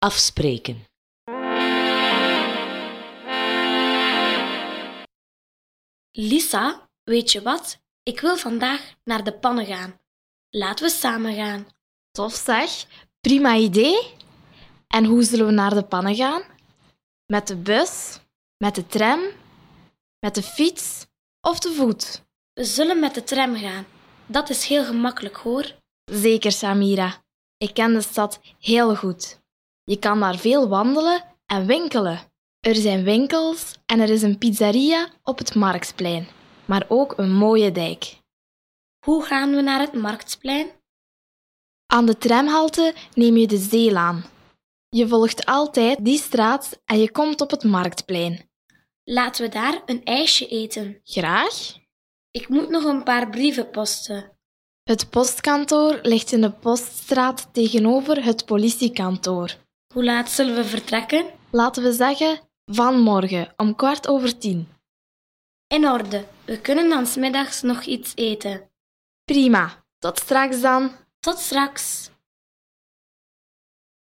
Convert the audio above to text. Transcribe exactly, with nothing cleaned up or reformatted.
Afspreken. Lisa, weet je wat? Ik wil vandaag naar de pannen gaan. Laten we samen gaan. Tof zeg, prima idee. En hoe zullen we naar de pannen gaan? Met de bus, met de tram, met de fiets of te voet? We zullen met de tram gaan. Dat is heel gemakkelijk, hoor. Zeker, Samira. Ik ken de stad heel goed. Je kan daar veel wandelen en winkelen. Er zijn winkels en er is een pizzeria op het Marktplein, maar ook een mooie dijk. Hoe gaan we naar het Marktplein? Aan de tramhalte neem je de Zeelaan. Je volgt altijd die straat en je komt op het Marktplein. Laten we daar een ijsje eten. Graag? Ik moet nog een paar brieven posten. Het postkantoor ligt in de Poststraat tegenover het politiekantoor. Hoe laat zullen we vertrekken? Laten we zeggen vanmorgen om kwart over tien. In orde. We kunnen dan 's middags nog iets eten. Prima. Tot straks dan. Tot straks.